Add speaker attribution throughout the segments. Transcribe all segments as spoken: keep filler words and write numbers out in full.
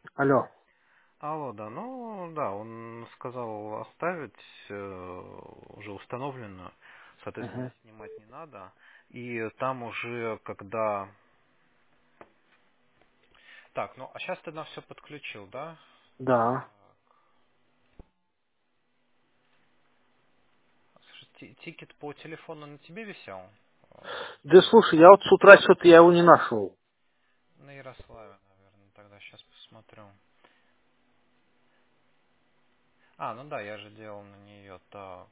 Speaker 1: Алло.
Speaker 2: Алло, да, ну да, он сказал оставить э, уже установленную, соответственно,
Speaker 1: Угу.
Speaker 2: снимать не надо. И там уже, когда... Так, ну а сейчас ты на все подключил, да?
Speaker 1: Да.
Speaker 2: Слушай, ти- тикет по телефону на тебе висел? Э,
Speaker 1: Да слушай, я вот с утра что-то я его не нашел.
Speaker 2: На Ярославе, наверное, тогда сейчас посмотрю. А, ну да, я же делал на нее, так.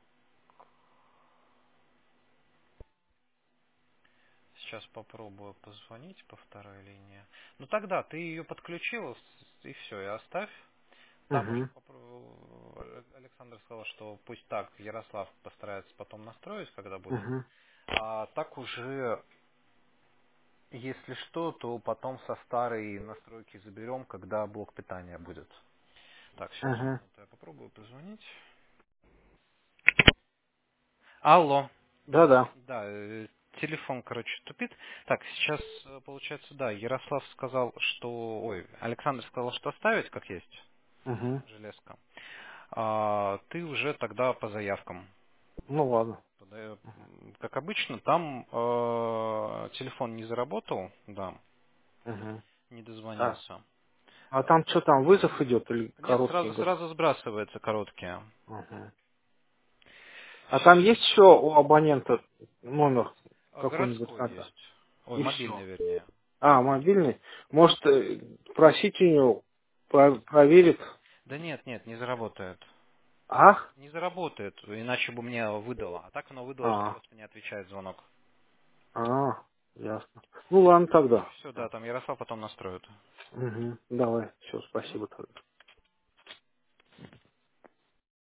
Speaker 2: Сейчас попробую позвонить по второй линии. Ну тогда ты ее подключил, с- и все, и оставь. Там уже
Speaker 1: Угу.
Speaker 2: попро- Александр сказал, что пусть так, Ярослав постарается потом настроить, когда будет.
Speaker 1: Угу.
Speaker 2: А так уже, если что, то потом со старой настройки заберем, когда блок питания будет. Так, сейчас
Speaker 1: Угу.
Speaker 2: минуту, я попробую позвонить. Алло.
Speaker 1: Да-да.
Speaker 2: Да, э, телефон, короче, тупит. Так, сейчас, э, получается, да, Ярослав сказал, что... Ой, Александр сказал, что оставить, как есть,
Speaker 1: Угу.
Speaker 2: железка. А ты уже тогда по заявкам.
Speaker 1: Ну ладно.
Speaker 2: Пода- Как обычно, там э, телефон не заработал, да,
Speaker 1: Угу.
Speaker 2: не
Speaker 1: А,
Speaker 2: дозвонился.
Speaker 1: а там что там, вызов идет или
Speaker 2: Нет,
Speaker 1: короткий
Speaker 2: сразу,
Speaker 1: говорит?
Speaker 2: сразу сбрасывается короткие.
Speaker 1: Угу. А там есть еще у абонента номер
Speaker 2: А
Speaker 1: какой-нибудь
Speaker 2: городской
Speaker 1: надо?
Speaker 2: есть. Ой,
Speaker 1: И
Speaker 2: мобильный,
Speaker 1: все.
Speaker 2: вернее.
Speaker 1: А, мобильный? Может, э, просить у него про- проверит?
Speaker 2: Да нет, нет, не заработает.
Speaker 1: А?
Speaker 2: Не заработает, иначе бы мне выдало. А так оно выдало, что
Speaker 1: А,
Speaker 2: просто не отвечает звонок.
Speaker 1: а, ясно. Ну ладно
Speaker 2: И
Speaker 1: тогда.
Speaker 2: все, да, там Ярослав потом настроит.
Speaker 1: Угу. Давай, все,
Speaker 2: Мгм.
Speaker 1: спасибо тогда.